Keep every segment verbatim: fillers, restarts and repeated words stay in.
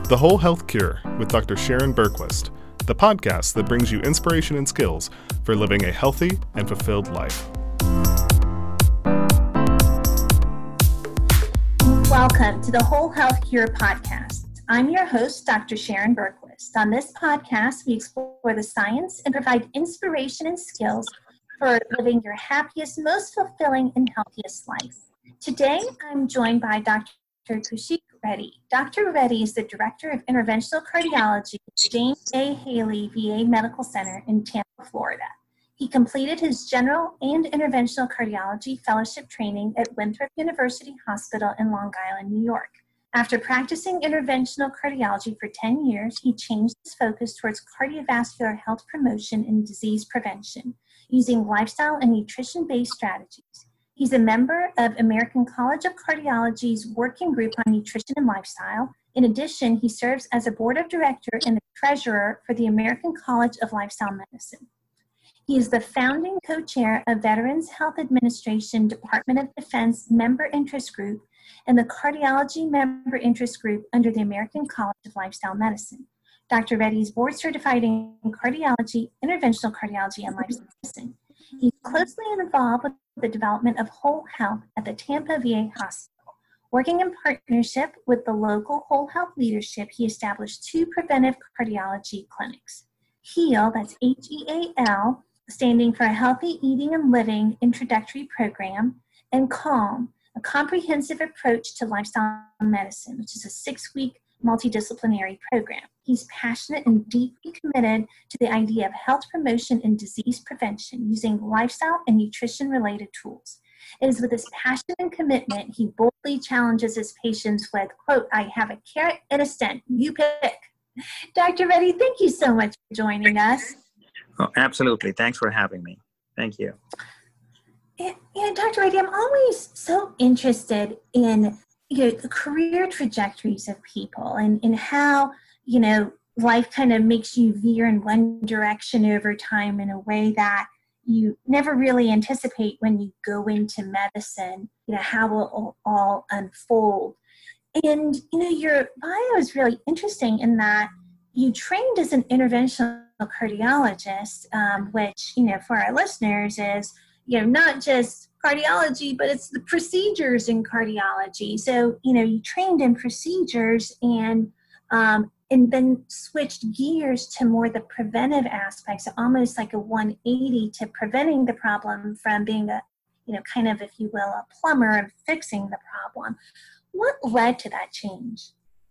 The Whole Health Cure with Doctor Sharon Bergquist, the podcast that brings you inspiration and skills for living a healthy and fulfilled life. Welcome to the Whole Health Cure podcast. I'm your host, Doctor Sharon Bergquist. On this podcast, we explore the science and provide inspiration and skills for living your happiest, most fulfilling, and healthiest life. Today, I'm joined by Doctor Kaushik Reddy. Doctor Reddy is the Director of Interventional Cardiology at James A. Haley V A Medical Center in Tampa, Florida. He completed his general and interventional cardiology fellowship training at Winthrop University Hospital in Long Island, New York. After practicing interventional cardiology for ten years, he changed his focus towards cardiovascular health promotion and disease prevention, using lifestyle and nutrition-based strategies. He's a member of American College of Cardiology's Working Group on Nutrition and Lifestyle. In addition, he serves as a board of director and the treasurer for the American College of Lifestyle Medicine. He is the founding co-chair of Veterans Health Administration Department of Defense Member Interest Group and the Cardiology Member Interest Group under the American College of Lifestyle Medicine. Doctor Reddy is board certified in cardiology, interventional cardiology, and lifestyle medicine. He's closely involved with the development of whole health at the Tampa V A Hospital. Working in partnership with the local whole health leadership, he established two preventive cardiology clinics. HEAL, that's H E A L, standing for a Healthy Eating and Living Introductory Program, and CALM, a comprehensive approach to lifestyle medicine, which is a six-week multidisciplinary program. He's passionate and deeply committed to the idea of health promotion and disease prevention using lifestyle and nutrition-related tools. It is with this passion and commitment he boldly challenges his patients with, quote, "I have a carrot and a stent. You pick." Doctor Reddy, thank you so much for joining us. Oh, absolutely. Thanks for having me. Thank you. Yeah, yeah, Doctor Reddy, I'm always so interested in you know, the career trajectories of people and, and how, you know, life kind of makes you veer in one direction over time in a way that you never really anticipate when you go into medicine, you know, how it will all unfold. And, you know, your bio is really interesting in that you trained as an interventional cardiologist, um, which, you know, for our listeners is, you know, not just cardiology, but it's the procedures in cardiology. So, you know, you trained in procedures and um, and then switched gears to more the preventive aspects, almost like a one eighty to preventing the problem from being a, you know, kind of, if you will, a plumber and fixing the problem. What led to that change?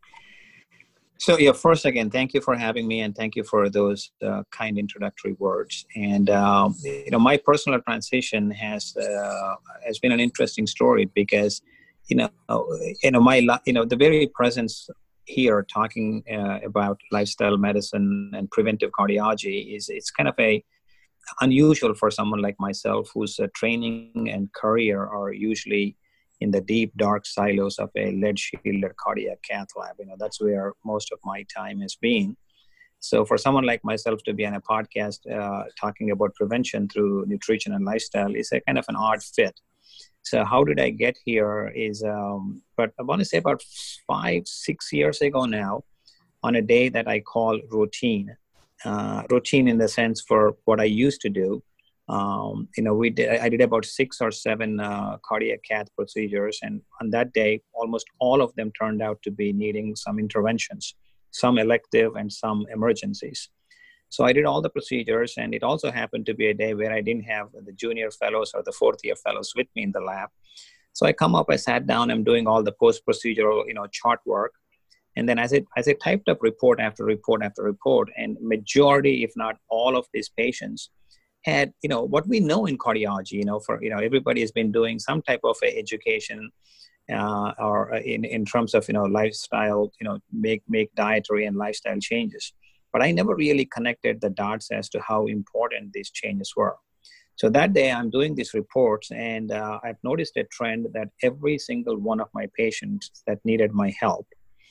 So, yeah, first, again, thank you for having me, and thank you for those uh, kind introductory words. And, um, you know, my personal transition has uh, has been an interesting story because, you know, you know, my, you know, the very presence here talking uh, about lifestyle medicine and preventive cardiology is, it's kind of a unusual for someone like myself whose uh, training and career are usually in the deep, dark silos of a lead-shielded cardiac cath lab. You know, that's where most of my time has been. So for someone like myself to be on a podcast uh, talking about prevention through nutrition and lifestyle is a kind of an odd fit. So how did I get here is, um, but I want to say about five, six years ago now, on a day that I call routine, uh, routine in the sense for what I used to do. Um, you know, we did, I did about six or seven uh, cardiac cath procedures. And on that day, almost all of them turned out to be needing some interventions, some elective and some emergencies. So I did all the procedures, and it also happened to be a day where I didn't have the junior fellows or the fourth year fellows with me in the lab. So I come up, I sat down, I'm doing all the post-procedural, you know, chart work. And then as it, as I typed up report after report after report, and majority, if not all of these patients had, you know, what we know in cardiology, you know, for, you know, everybody has been doing some type of a education uh, or in, in terms of, you know, lifestyle, you know, make, make dietary and lifestyle changes. But I never really connected the dots as to how important these changes were. So that day I'm doing these reports, and uh, I've noticed a trend that every single one of my patients that needed my help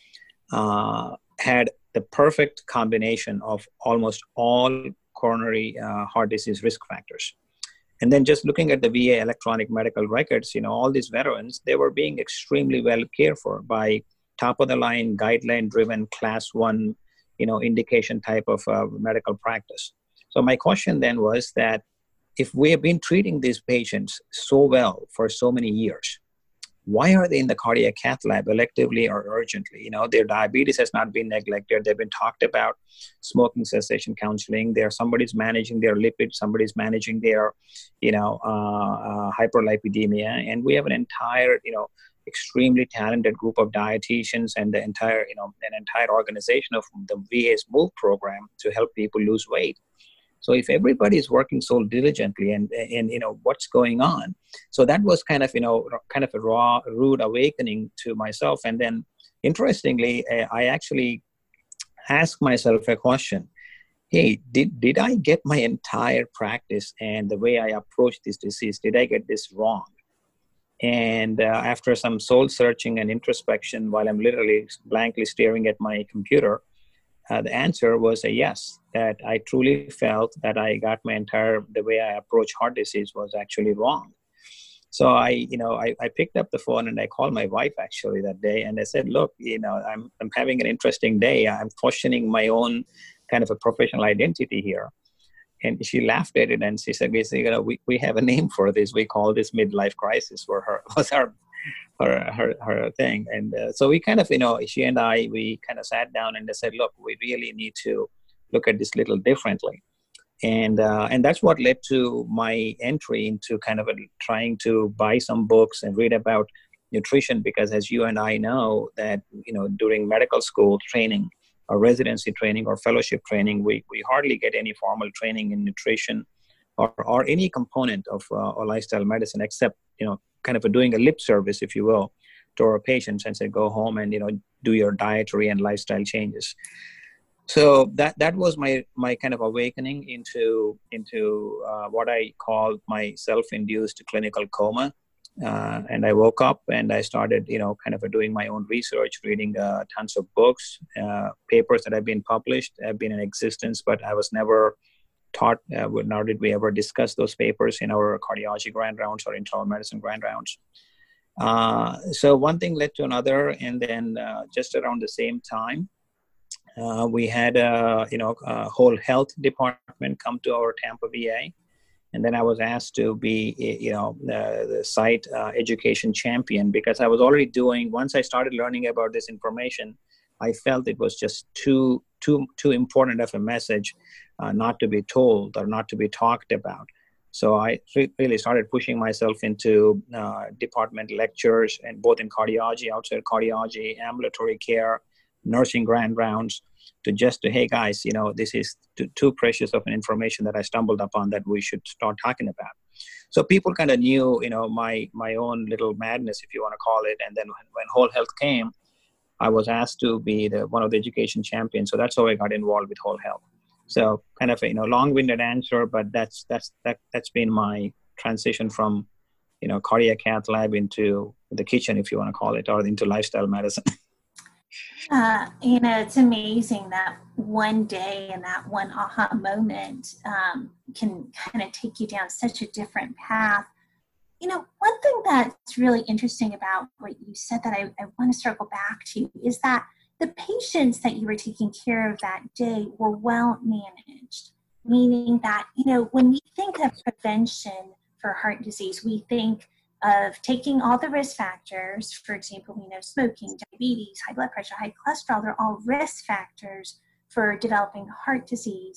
uh, had the perfect combination of almost all coronary uh, heart disease risk factors. And then just looking at the V A electronic medical records, you know, all these veterans, they were being extremely well cared for by top of the line, guideline driven, class one, you know, indication type of uh, medical practice. So my question then was that if we have been treating these patients so well for so many years, why are they in the cardiac cath lab electively or urgently? You know, their diabetes has not been neglected. They've been talked about smoking cessation counseling. There, somebody's managing their lipids, somebody's managing their, you know, uh, uh, hyperlipidemia. And we have an entire, you know, extremely talented group of dietitians and the entire, you know, an entire organization of the V A's MOVE program to help people lose weight. So if everybody is working so diligently and, and, you know, what's going on? So that was kind of, you know, kind of a raw, rude awakening to myself. And then interestingly, I actually asked myself a question. Hey, did, did I get my entire practice and the way I approach this disease, did I get this wrong? And uh, after some soul searching and introspection, while I'm literally blankly staring at my computer, Uh, the answer was a yes, that I truly felt that I got my entire, the way I approach heart disease was actually wrong. So I, you know, I, I picked up the phone and I called my wife actually that day. And I said, look, you know, I'm, I'm having an interesting day. I'm questioning my own kind of a professional identity here. And she laughed at it and she said, you know, we, we have a name for this. We call this midlife crisis for her, was our her her her thing. And uh, so we kind of, you know, she and I, we kind of sat down and they said, look, we really need to look at this little differently. And uh, and that's what led to my entry into kind of a, trying to buy some books and read about nutrition, because as you and I know that, you know, during medical school training or residency training or fellowship training, we, we hardly get any formal training in nutrition or, or any component of uh, or lifestyle medicine, except, you know, kind of a doing a lip service, if you will, to our patients and say, go home and, you know, do your dietary and lifestyle changes. So that that was my my kind of awakening into into uh, what I call my self-induced clinical coma. Uh, and I woke up and I started, you know, kind of doing my own research, reading uh, tons of books, uh, papers that have been published, have been in existence, but I was never taught, uh, nor did we ever discuss those papers in our cardiology grand rounds or internal medicine grand rounds. Uh, so one thing led to another, and then uh, just around the same time, uh, we had a, you know, a whole health department come to our Tampa V A, and then I was asked to be, you know, the, the site uh, education champion, because I was already doing, once I started learning about this information, I felt it was just too too too important of a message uh, not to be told or not to be talked about. So I re- really started pushing myself into uh, department lectures, and both in cardiology, outside cardiology, ambulatory care, nursing grand rounds, to just to, hey guys, you know, this is too, too precious of an information that I stumbled upon that we should start talking about. So people kind of knew, you know, my my own little madness, if you want to call it. And then when, when Whole Health came, I was asked to be the one of the education champions. So that's how I got involved with Whole Health. So kind of a, you know, long-winded answer, but that's that's that that's been my transition from, you know, cardiac cath lab into the kitchen, if you want to call it, or into lifestyle medicine. Uh, you know, it's amazing that one day and that one aha moment um, can kind of take you down such a different path. You know, one thing that's really interesting about what you said that I, I want to circle back to is that the patients that you were taking care of that day were well managed, meaning that, you know, when we think of prevention for heart disease, we think of taking all the risk factors. For example, we know smoking, diabetes, high blood pressure, high cholesterol, they're all risk factors for developing heart disease.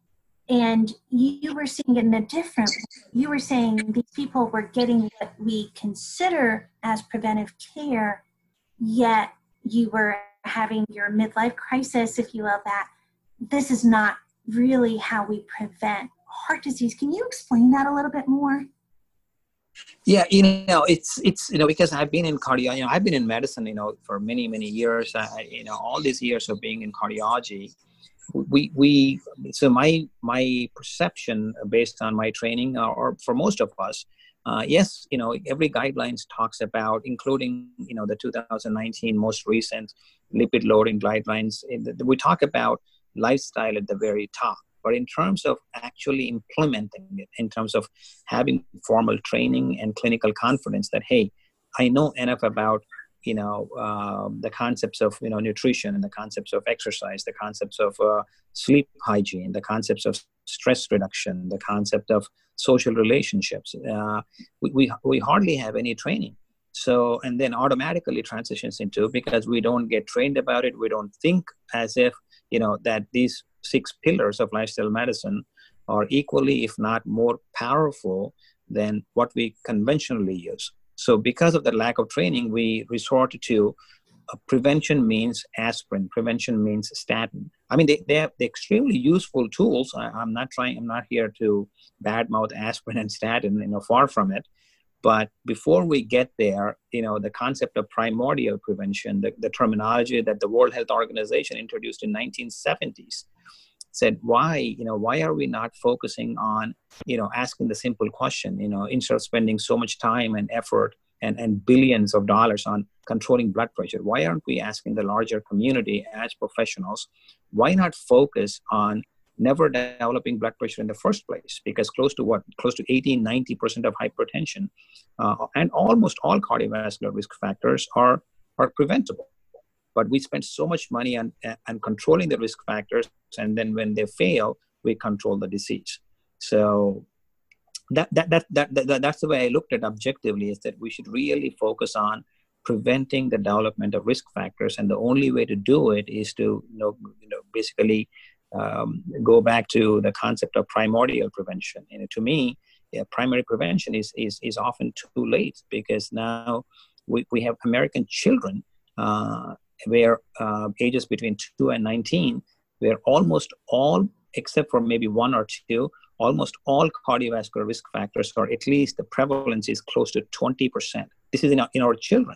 And you were seeing it in a different way. You were saying these people were getting what we consider as preventive care, yet you were having your midlife crisis, if you will, that this is not really how we prevent heart disease. Can you explain that a little bit more? Yeah, you know, it's, it's you know, because I've been in cardiology, you know, I've been in medicine, you know, for many, many years, I, you know, all these years of being in cardiology, we, we, so my, my perception based on my training, or, or for most of us, uh, yes, you know, every guidelines talks about, including, you know, the two thousand nineteen most recent lipid loading guidelines, we talk about lifestyle at the very top. But in terms of actually implementing it, in terms of having formal training and clinical confidence that, hey, I know enough about you know, uh, the concepts of, you know, nutrition and the concepts of exercise, the concepts of uh, sleep hygiene, the concepts of stress reduction, the concept of social relationships. Uh, we, we, we hardly have any training. So, and then automatically transitions into, because we don't get trained about it, we don't think as if, you know, that these six pillars of lifestyle medicine are equally, if not more powerful than what we conventionally use. So because of the lack of training, we resort to uh, prevention means aspirin, prevention means statin. I mean, they, they have the extremely useful tools. I, I'm not trying, I'm not here to badmouth aspirin and statin, you know, far from it. But before we get there, you know, the concept of primordial prevention, the, the terminology that the World Health Organization introduced in nineteen seventies, said, why, you know, why are we not focusing on, you know, asking the simple question, you know, instead of spending so much time and effort and, and billions of dollars on controlling blood pressure, why aren't we asking the larger community as professionals, why not focus on never developing blood pressure in the first place? Because close to what, close to eighty, ninety percent of hypertension uh, and almost all cardiovascular risk factors are, are preventable. But we spend so much money on, on controlling the risk factors, and then when they fail, we control the disease. So that, that, that, that, that, that's the way I looked at it objectively, is that we should really focus on preventing the development of risk factors. And the only way to do it is to, you know, you know basically um, go back to the concept of primordial prevention. And to me, yeah, primary prevention is, is, is often too late, because now we, we have American children uh, where uh, ages between two and nineteen, where almost all, except for maybe one or two, almost all cardiovascular risk factors, or at least the prevalence is close to twenty percent. This is in our, in our children.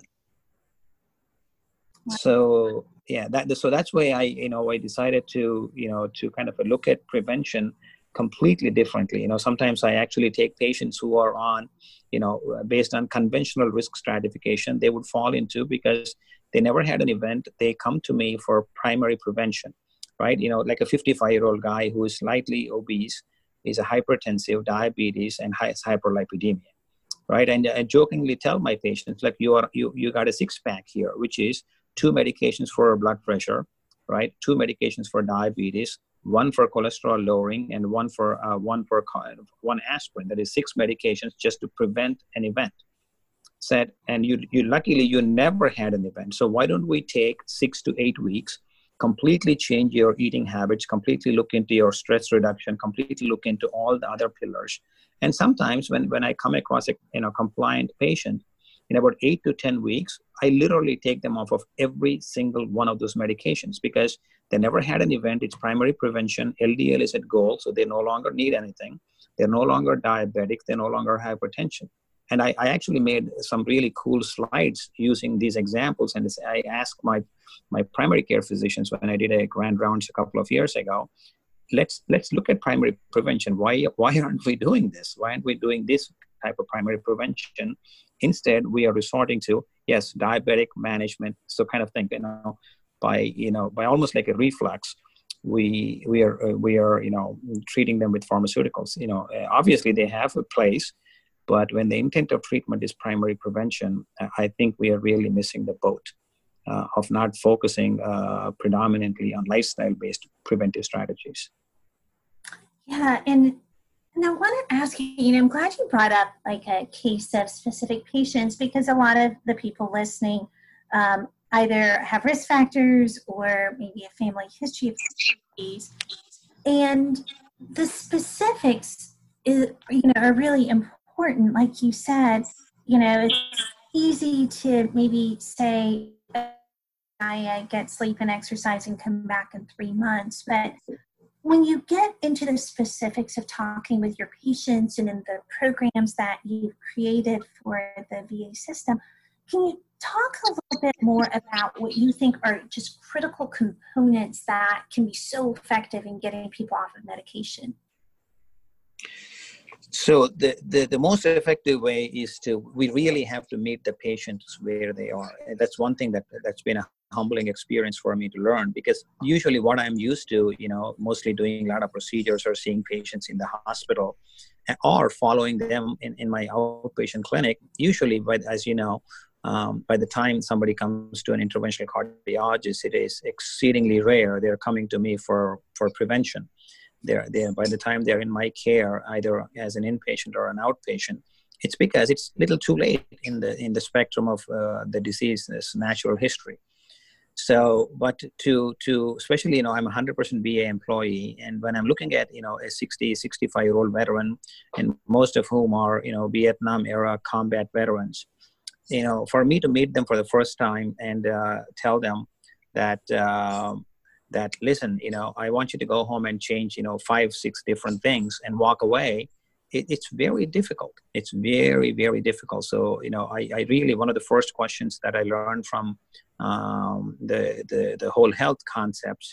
Wow. So yeah, that so that's why I, you know, I decided to, you know, to kind of look at prevention completely differently. You know, sometimes I actually take patients who are on, you know, based on conventional risk stratification, they would fall into, because they never had an event. They come to me for primary prevention, right? You know, like a fifty-five-year-old guy who is slightly obese, is a hypertensive, diabetes, and has hyperlipidemia, right? And I jokingly tell my patients, like, you are you you got a six-pack here, which is two medications for blood pressure, right? Two medications for diabetes, one for cholesterol lowering, and one for uh, one for one aspirin. That is six medications just to prevent an event. Said, and you, you luckily you never had an event. So why don't we take six to eight weeks, completely change your eating habits, completely look into your stress reduction, completely look into all the other pillars. And sometimes when, when I come across a you know compliant patient, in about eight to ten weeks, I literally take them off of every single one of those medications, because they never had an event. It's primary prevention. L D L is at goal, so they no longer need anything. They're no longer diabetic. They no longer have hypertension. And I, I actually made some really cool slides using these examples. And I asked my, my primary care physicians when I did a grand rounds a couple of years ago, let's let's look at primary prevention. Why, why aren't we doing this? Why aren't we doing this type of primary prevention? Instead, we are resorting to, yes, diabetic management, so kind of thing, you know, by, you know, by almost like a reflux, we, we are, uh, we are, you know, treating them with pharmaceuticals. You know, uh, obviously they have a place, but when the intent of treatment is primary prevention, I think we are really missing the boat uh, of not focusing uh, predominantly on lifestyle-based preventive strategies. Yeah, and, and I want to ask you, you know, I'm glad you brought up like a case of specific patients, because a lot of the people listening um, either have risk factors or maybe a family history of disease. And the specifics is, you know, are really important. Important, like you said, you know, it's easy to maybe say, I get sleep and exercise and come back in three months. But when you get into the specifics of talking with your patients and in the programs that you've created for the V A system, can you talk a little bit more about what you think are just critical components that can be so effective in getting people off of medication? So the, the, the most effective way is to, we really have to meet the patients where they are. And that's one thing that, that's been a humbling experience for me to learn, because usually what I'm used to, you know, mostly doing a lot of procedures or seeing patients in the hospital or following them in, in my outpatient clinic, usually, but as you know, Um, by the time somebody comes to an interventional cardiologist, it is exceedingly rare. They're coming to me for, for prevention. They're, they're, by the time they're in my care, either as an inpatient or an outpatient, it's because it's a little too late in the in the spectrum of uh, the disease's natural history. So, but to, to especially, you know, I'm a one hundred percent V A employee. And when I'm looking at, you know, a sixty, sixty-five-year-old veteran, and most of whom are, you know, Vietnam-era combat veterans, you know, for me to meet them for the first time and uh, tell them that, uh, that, listen, you know, I want you to go home and change, you know, five, six different things and walk away, it, it's very difficult. It's very, very difficult. So, you know, I, I really, one of the first questions that I learned from um, the, the, the whole health concepts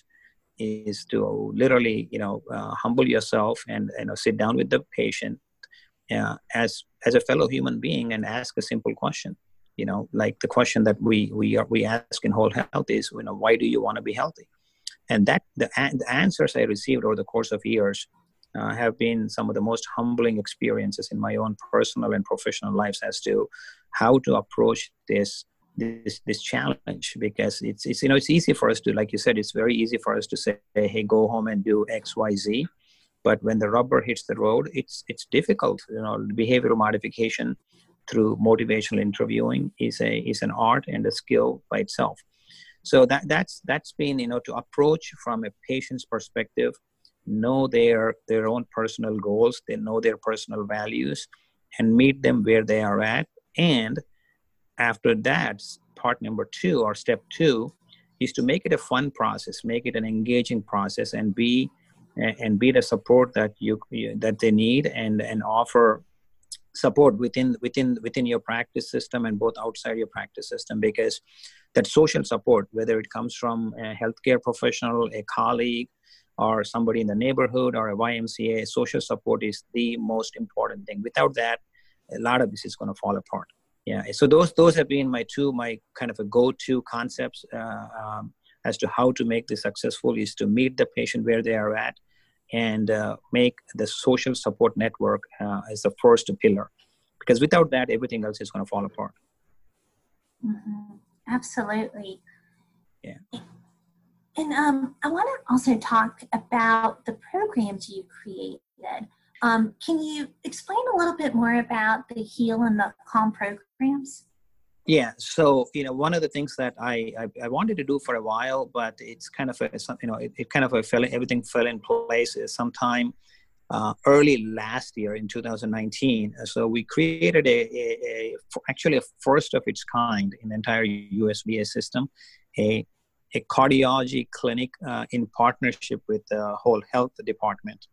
is to literally, you know, uh, humble yourself and, you know, sit down with the patient uh, as, as a fellow human being and ask a simple question. You know, like the question that we we are, we ask in whole health is, you know, why do you want to be healthy? And that the, the answers I received over the course of years uh, have been some of the most humbling experiences in my own personal and professional lives as to how to approach this this this challenge. Because it's it's you know it's easy for us to, like you said, it's very easy for us to say, hey, go home and do X, Y, Z. But when the rubber hits the road, it's it's difficult. You know, behavioral modification through motivational interviewing is a is an art and a skill by itself. So that that's that's been, you know, to approach from a patient's perspective, know their their own personal goals, they know their personal values, and meet them where they are at. And after that, part number two or step two is to make it a fun process, make it an engaging process, and be and be the support that you that they need, and and offer support within within within your practice system and both outside your practice system. Because that social support, whether it comes from a healthcare professional, a colleague, or somebody in the neighborhood, or a Y M C A, social support is the most important thing. Without that, a lot of this is going to fall apart. Yeah. So those those have been my two my kind of a go-to concepts uh, um, as to how to make this successful, is to meet the patient where they are at, and uh, make the social support network uh, as the first pillar. Because without that, everything else is going to fall apart. Mm-hmm. Absolutely. Yeah. And um, I want to also talk about the programs you created. Um, can you explain a little bit more about the HEAL and the CALM programs? Yeah. So, you know, one of the things that I, I, I wanted to do for a while, but it's kind of a, you know, it, it kind of a fell, everything fell in place sometime uh, early last year in two thousand nineteen. So we created a, a, a actually a first of its kind in the entire U S V A system, a, a cardiology clinic uh, in partnership with the whole health department.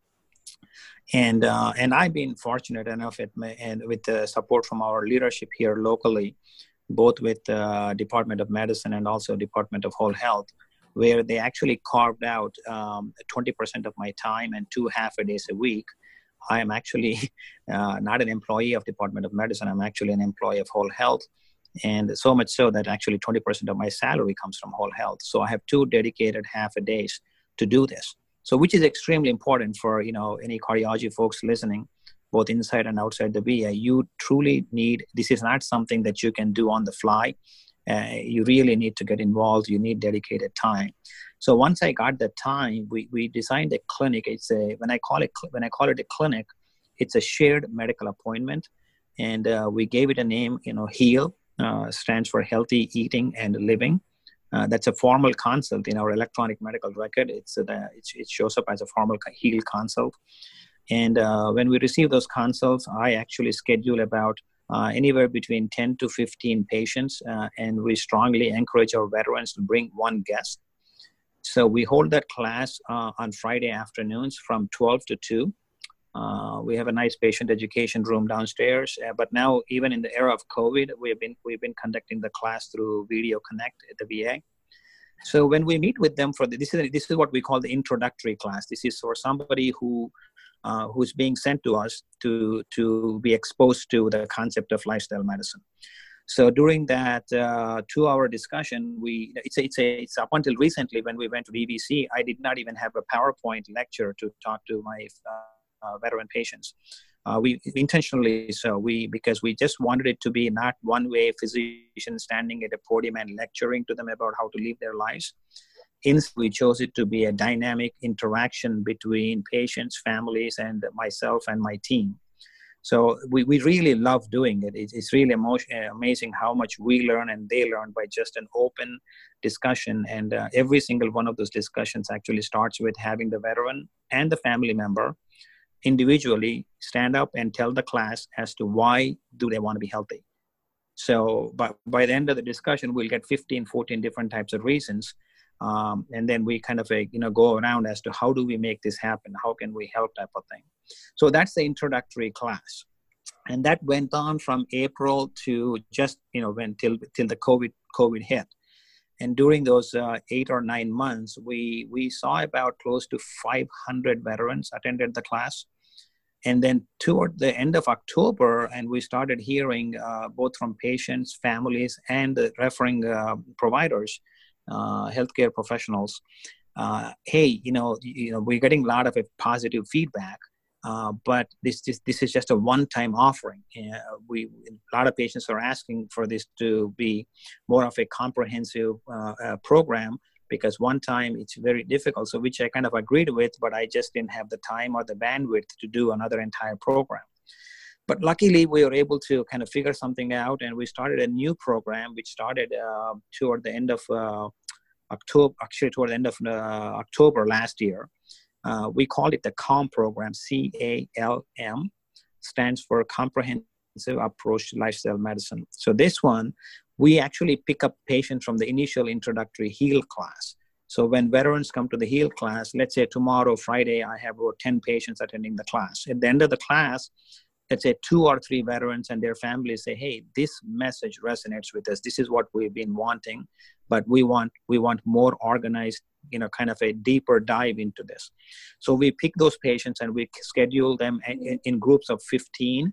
And uh, and I've been fortunate enough at my, and with the support from our leadership here locally, both with the uh, Department of Medicine and also Department of Whole Health, where they actually carved out um, twenty percent of my time and two half a days a week. I am actually uh, not an employee of Department of Medicine. I'm actually an employee of Whole Health. And so much so that actually twenty percent of my salary comes from Whole Health. So I have two dedicated half a days to do this. So which is extremely important for, you know, any cardiology folks listening, both inside and outside the V A. You truly need, this is not something that you can do on the fly. Uh, you really need to get involved. You need dedicated time. So once I got the time, we, we designed a clinic. It's a, when I call it, when I call it a clinic, it's a shared medical appointment. And uh, we gave it a name, you know, HEAL, uh, stands for Healthy Eating and Living. Uh, that's a formal consult in our electronic medical record. It's uh, the, it, it shows up as a formal HEAL consult. And uh, when we receive those consults, I actually schedule about uh, anywhere between ten to fifteen patients. Uh, and we strongly encourage our veterans to bring one guest. So we hold that class uh, on Friday afternoons from twelve to two. Uh, we have a nice patient education room downstairs. Uh, but now, even in the era of COVID, we've been we've been conducting the class through Video Connect at the V A. So when we meet with them for the, this is this is what we call the introductory class. This is for somebody who uh, who's being sent to us to to be exposed to the concept of lifestyle medicine. So during that uh, two-hour discussion, we it's a, it's a, it's up until recently when we went to V V C, I did not even have a PowerPoint lecture to talk to my uh, Uh, veteran patients. Uh, we intentionally so we because we just wanted it to be not one way physician standing at a podium and lecturing to them about how to live their lives. Instead, we chose it to be a dynamic interaction between patients, families, and myself and my team. So we, we really love doing it. It's, it's really emotion, amazing how much we learn and they learn by just an open discussion. And uh, every single one of those discussions actually starts with having the veteran and the family member individually stand up and tell the class as to why do they want to be healthy. So by, by the end of the discussion, we'll get fifteen, fourteen different types of reasons. Um, and then we kind of, uh, you know, go around as to how do we make this happen? How can we help type of thing? So that's the introductory class. And that went on from April to just, you know, when till, till the COVID, COVID hit. And during those uh, eight or nine months, we, we saw about close to five hundred veterans attended the class. And then toward the end of October, and we started hearing uh, both from patients, families, and the referring uh, providers, uh, healthcare professionals, uh, hey, you know, you know, we're getting a lot of positive feedback, uh, but this, this this is just a one-time offering. Uh, we a lot of patients are asking for this to be more of a comprehensive uh, uh, program, because one time it's very difficult. So which I kind of agreed with, but I just didn't have the time or the bandwidth to do another entire program. But luckily, we were able to kind of figure something out, and we started a new program, which started uh, toward the end of uh, October, actually toward the end of uh, October last year. Uh, we called it the CALM program, C A L M, stands for Comprehensive Approach to Lifestyle Medicine. So this one, we actually pick up patients from the initial introductory HEAL class. So when veterans come to the HEAL class, let's say tomorrow, Friday, I have about ten patients attending the class. At the end of the class, let's say two or three veterans and their families say, hey, this message resonates with us. This is what we've been wanting, but we want we want more organized, you know, kind of a deeper dive into this. So we pick those patients and we schedule them in, in groups of fifteen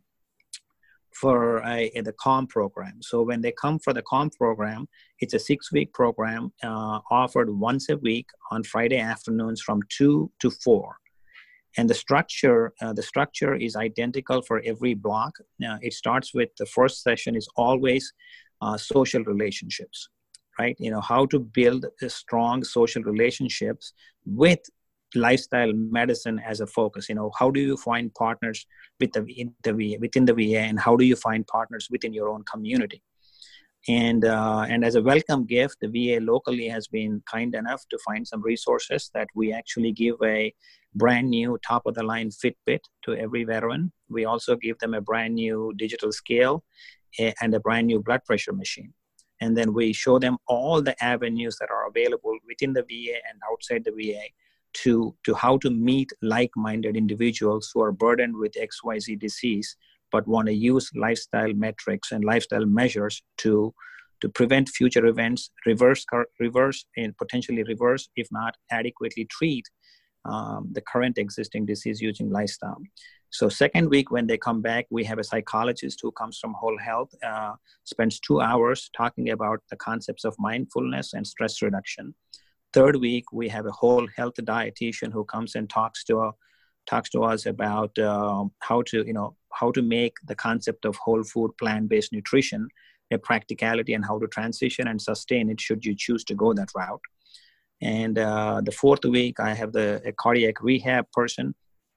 for a, a, the CALM program. So when they come for the CALM program, it's a six-week program uh, offered once a week on Friday afternoons from two to four. And the structure, uh, the structure is identical for every block. Now, it starts with the first session is always uh, social relationships, right? You know, how to build strong social relationships with lifestyle medicine as a focus. You know, how do you find partners with the, in the V A, within the V A, and how do you find partners within your own community? And uh, and as a welcome gift, the V A locally has been kind enough to find some resources that we actually give a brand new top-of-the-line Fitbit to every veteran. We also give them a brand new digital scale and a brand new blood pressure machine. And then we show them all the avenues that are available within the V A and outside the V A to, to how to meet like-minded individuals who are burdened with X Y Z disease, but want to use lifestyle metrics and lifestyle measures to, to prevent future events, reverse, reverse, and potentially reverse, if not adequately treat um, the current existing disease using lifestyle. So second week, when they come back, we have a psychologist who comes from Whole Health, uh, spends two hours talking about the concepts of mindfulness and stress reduction. Third week, we have a Whole Health dietitian who comes and talks to uh, talks to us about uh, how to, you know, how to make the concept of whole food, plant-based nutrition a practicality, and how to transition and sustain it should you choose to go that route. And uh, the fourth week, I have the a cardiac rehab person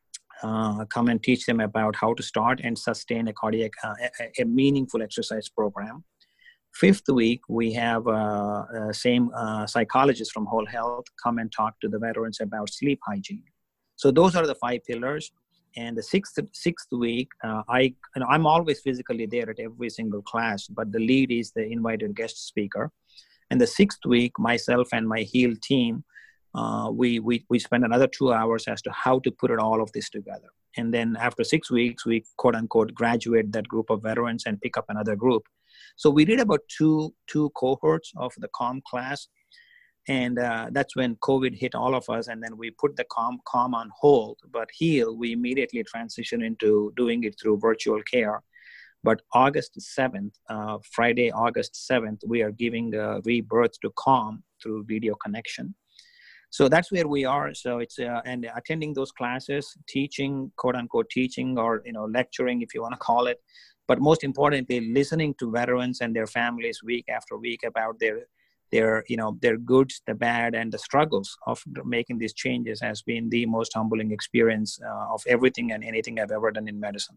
uh, come and teach them about how to start and sustain a cardiac, uh, a, a meaningful exercise program. Fifth week, we have uh, uh, same uh, psychologist from Whole Health come and talk to the veterans about sleep hygiene. So those are the five pillars. And the sixth sixth week, uh, I you know, I'm always physically there at every single class, but the lead is the invited guest speaker. And the sixth week, myself and my HEAL team, uh, we we we spend another two hours as to how to put it all of this together. And then after six weeks, we quote unquote graduate that group of veterans and pick up another group. So we did about two two cohorts of the CALM class. And uh, that's when COVID hit all of us. And then we put the CALM, CALM on hold. But HEAL, we immediately transitioned into doing it through virtual care. But August seventh, uh, Friday, August seventh, we are giving uh, rebirth to CALM through video connection. So that's where we are. So it's uh, and attending those classes, teaching, quote unquote, teaching, or you know, lecturing, if you want to call it. But most importantly, listening to veterans and their families week after week about their their you know their goods, the bad, and the struggles of making these changes has been the most humbling experience uh, of everything and anything I've ever done in medicine.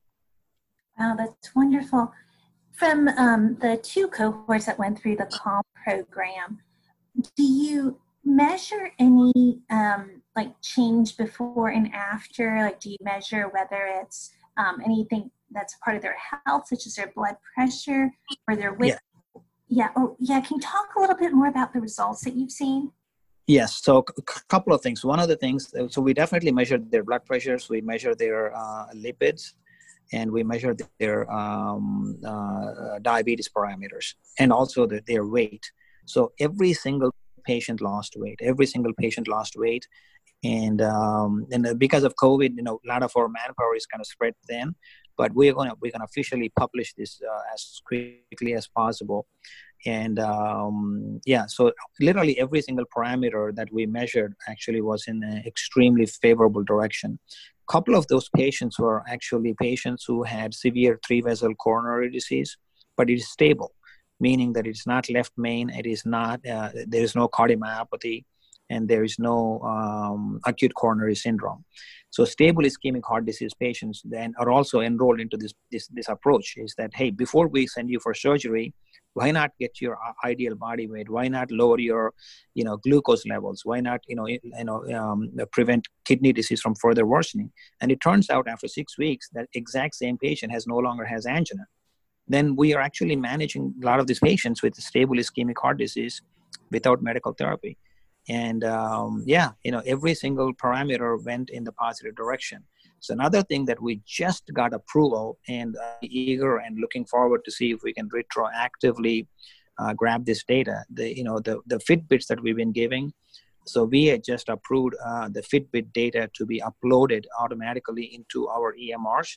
Wow, that's wonderful. From um, the two cohorts that went through the CALM program, do you measure any um, like change before and after? Like, do you measure whether it's um, anything that's part of their health, such as their blood pressure or their weight? Yeah. Yeah. Oh, yeah. Can you talk a little bit more about the results that you've seen? Yes. So a c- couple of things. One of the things, so we definitely measured their blood pressures. We measure their uh, lipids, and we measure their um, uh, diabetes parameters, and also the, their weight. So every single patient lost weight. Every single patient lost weight. And um, and because of COVID, you know, a lot of our manpower is kind of spread thin. But we're gonna we're gonna officially publish this uh, as quickly as possible. And um, yeah, so literally every single parameter that we measured actually was in an extremely favorable direction. A couple of those patients were actually patients who had severe three-vessel coronary disease, but it is stable, meaning that it's not left main, it is not, uh, there is no cardiomyopathy, and there is no um, acute coronary syndrome. So stable ischemic heart disease patients then are also enrolled into this, this, this approach, is that, hey, before we send you for surgery, why not get your ideal body weight? Why not lower your, you know, glucose levels? Why not, you know, you know, um, prevent kidney disease from further worsening? And it turns out after six weeks, that exact same patient has no longer has angina. Then we are actually managing a lot of these patients with stable ischemic heart disease without medical therapy. And um, yeah, you know, every single parameter went in the positive direction. So another thing that we just got approval, and uh, eager and looking forward to see if we can retroactively uh, grab this data. The you know the the Fitbits that we've been giving. So we had just approved uh, the Fitbit data to be uploaded automatically into our E M Rs.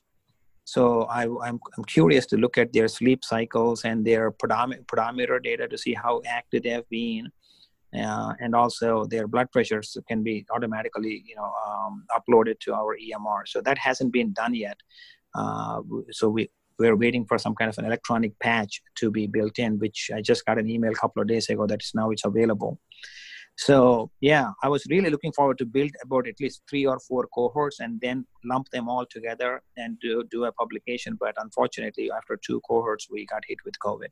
So I, I'm I'm curious to look at their sleep cycles and their pedometer, pedometer data to see how active they have been. Uh, and also their blood pressures can be automatically, you know, um, uploaded to our E M R. So that hasn't been done yet. Uh, so we, we're waiting for some kind of an electronic patch to be built in, which I just got an email a couple of days ago that is now it's available. So yeah, I was really looking forward to build about at least three or four cohorts and then lump them all together and do, do a publication. But unfortunately, after two cohorts, we got hit with COVID.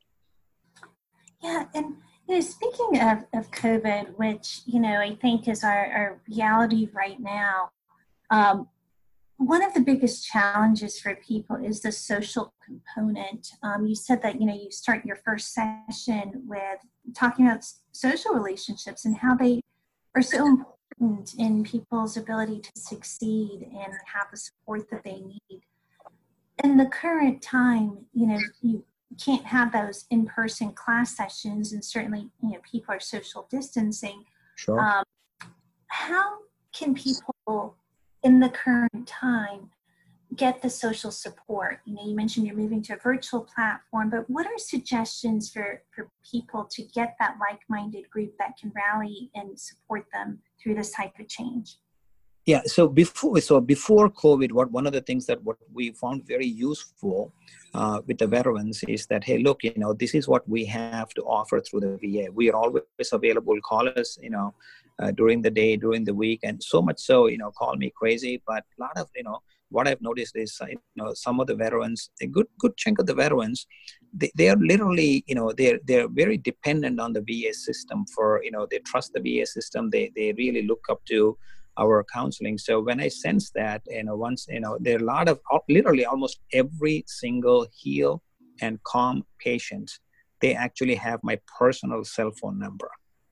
Yeah, and you know, speaking of, of COVID, which, you know, I think is our, our reality right now, um, one of the biggest challenges for people is the social component. Um, you said that, you know, you start your first session with talking about social relationships and how they are so important in people's ability to succeed and have the support that they need. In the current time, you know, you can't have those in-person class sessions, and certainly, you know, people are social distancing. Sure. Um, how can people in the current time get the social support? You know, you mentioned you're moving to a virtual platform, but what are suggestions for, for people to get that like-minded group that can rally and support them through this type of change? Yeah, so before so before COVID, what one of the things that what we found very useful uh, with the veterans is that, hey, look, you know, this is what we have to offer through the V A. We are always available. Call us, you know, uh, during the day, during the week, and so much so, you know, call me crazy. But a lot of, you know, what I've noticed is, uh, you know, some of the veterans, a good good chunk of the veterans, they, they are literally, you know, they're they're very dependent on the V A system for, you know, they trust the V A system. They they really look up to our counseling. So when I sense that, you know, once, you know, there are a lot of, literally almost every single heal and calm patient, they actually have my personal cell phone number.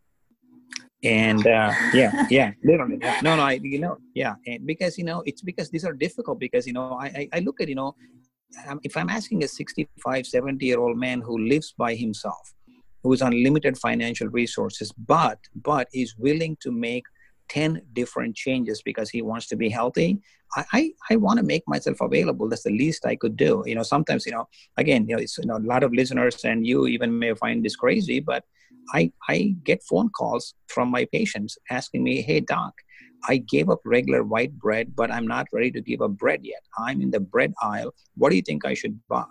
And uh, yeah, yeah, literally. Yeah. No, no, I, you know, yeah. And because, you know, it's because these are difficult because, you know, I, I, I look at, you know, if I'm asking a sixty-five, seventy year old man who lives by himself, who is on limited financial resources, but, but is willing to make ten different changes because he wants to be healthy, I, I, I want to make myself available. That's the least I could do. You know, sometimes, you know, again, you know, it's, you know, a lot of listeners and you even may find this crazy, but I, I get phone calls from my patients asking me, hey, doc, I gave up regular white bread, but I'm not ready to give up bread yet. I'm in the bread aisle. What do you think I should buy?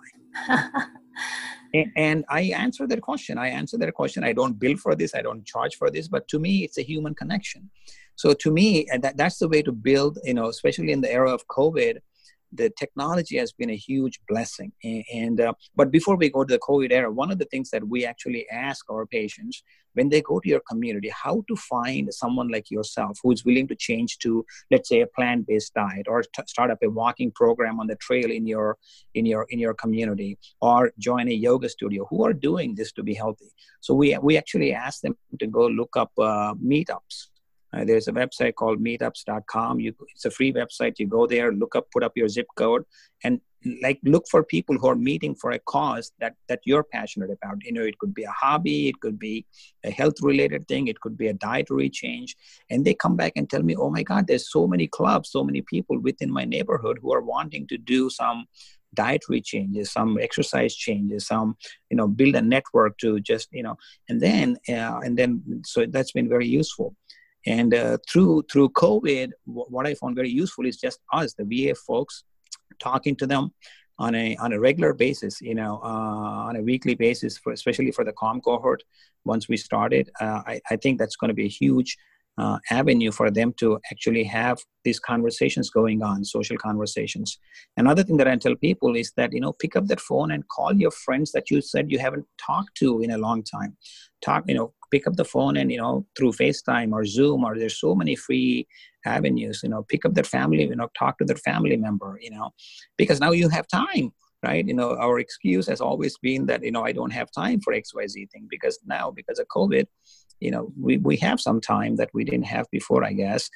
and, and I answer that question. I answer that question. I don't bill for this. I don't charge for this. But to me, it's a human connection. So to me, that, that's the way to build, you know, especially in the era of COVID, the technology has been a huge blessing. And, and uh, but before we go to the COVID era, one of the things that we actually ask our patients when they go to your community, how to find someone like yourself who's willing to change to, let's say, a plant-based diet, or t- start up a walking program on the trail in your in your in your community, or join a yoga studio, who are doing this to be healthy. So we we actually ask them to go look up uh, meetups. Uh, there's a website called meetups dot com. You, it's a free website. You go there, look up, put up your zip code, and like look for people who are meeting for a cause that that you're passionate about. You know, it could be a hobby, it could be a health-related thing, it could be a dietary change. And they come back and tell me, oh my God, there's so many clubs, so many people within my neighborhood who are wanting to do some dietary changes, some exercise changes, some, you know, build a network to just, you know, and then, uh, and then, so that's been very useful. And uh, through through COVID, w- what I found very useful is just us, the V A folks, talking to them on a on a regular basis, you know, uh, on a weekly basis, for, especially for the CALM cohort. Once we started, uh, I, I think that's going to be a huge uh, avenue for them to actually have these conversations going on, social conversations. Another thing that I tell people is that, you know, pick up that phone and call your friends that you said you haven't talked to in a long time. Talk, you know, pick up the phone and, you know, through FaceTime or Zoom, or there's so many free avenues, you know, pick up their family, you know, talk to their family member, you know, because now you have time, right? You know, our excuse has always been that, you know, I don't have time for X Y Z thing, because now, because of COVID, you know, we, we have some time that we didn't have before, I guess.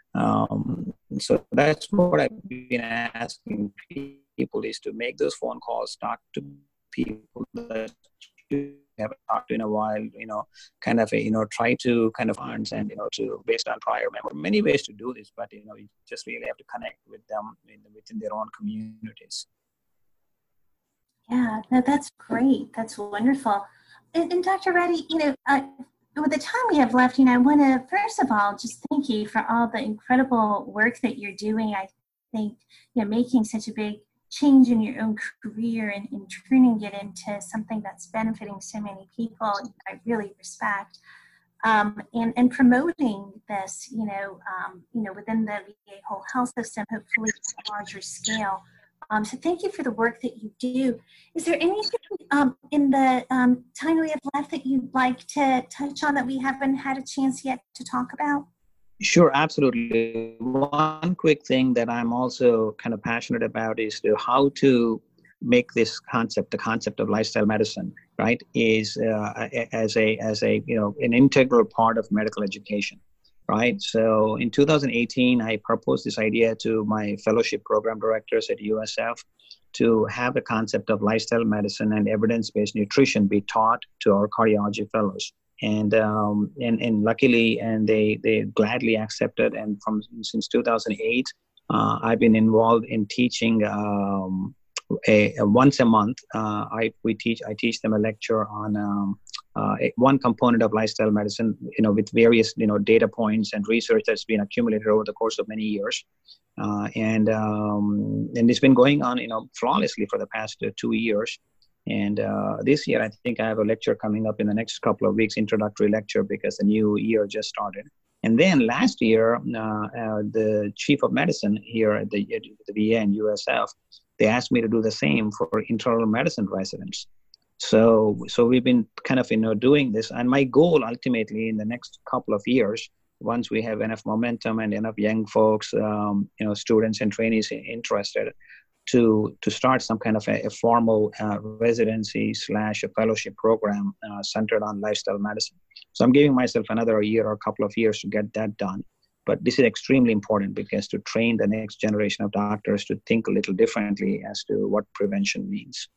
Um, so that's what I've been asking people, is to make those phone calls, talk to people that you haven't talked to in a while, you know, kind of a, you know, try to kind of funds and, you know, to based on prior memory, many ways to do this, but, you know, you just really have to connect with them in, within their own communities. Yeah, no, that's great. That's wonderful. And, and Doctor Reddy, you know, uh, with the time we have left, you know, I want to, first of all, just thank you for all the incredible work that you're doing. I think, you know, making such a big change in your own career and, and turning it into something that's benefiting so many people, I really respect. Um, and, and promoting this, you know, um, you know, within the V A whole health system, hopefully on a larger scale. Um, so thank you for the work that you do. Is there anything um, in the um, time we have left that you'd like to touch on that we haven't had a chance yet to talk about? Sure, absolutely. One quick thing that I'm also kind of passionate about is to how to make this concept, the concept of lifestyle medicine, right, is uh, as a as a you know an integral part of medical education, right? So in two thousand eighteen, I proposed this idea to my fellowship program directors at U S F to have a concept of lifestyle medicine and evidence-based nutrition be taught to our cardiology fellows. And um, and and luckily, and they they gladly accepted. And from since two thousand eight, uh, I've been involved in teaching um, a, a once a month. Uh, I we teach I teach them a lecture on um, uh, a, one component of lifestyle medicine, you know, with various you know data points and research that's been accumulated over the course of many years. Uh, and um, and it's been going on, you know, flawlessly for the past uh, two years. And uh, this year, I think I have a lecture coming up in the next couple of weeks, introductory lecture, because the new year just started. And then last year, uh, uh, the chief of medicine here at the, at the V A and U S F, they asked me to do the same for internal medicine residents. So, so we've been kind of, you know, doing this. And my goal ultimately in the next couple of years, once we have enough momentum and enough young folks, um, you know, students and trainees interested, to to start some kind of a, a formal uh, residency slash a fellowship program uh, centered on lifestyle medicine. So I'm giving myself another year or a couple of years to get that done. But this is extremely important, because to train the next generation of doctors to think a little differently as to what prevention means.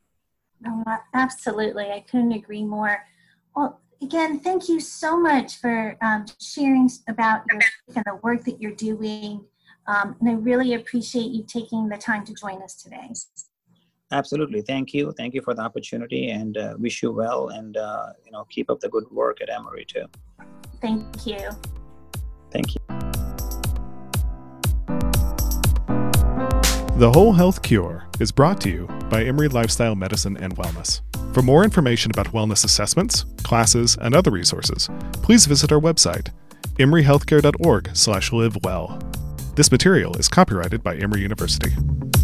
Oh, absolutely. I couldn't agree more. Well, again, thank you so much for um, sharing about your and the work that you're doing. Um, and I really appreciate you taking the time to join us today. Absolutely. Thank you. Thank you for the opportunity, and uh, wish you well, and uh, you know, keep up the good work at Emory too. Thank you. Thank you. The Whole Health Cure is brought to you by Emory Lifestyle Medicine and Wellness. For more information about wellness assessments, classes, and other resources, please visit our website, emory healthcare dot org slash live well. This material is copyrighted by Emory University.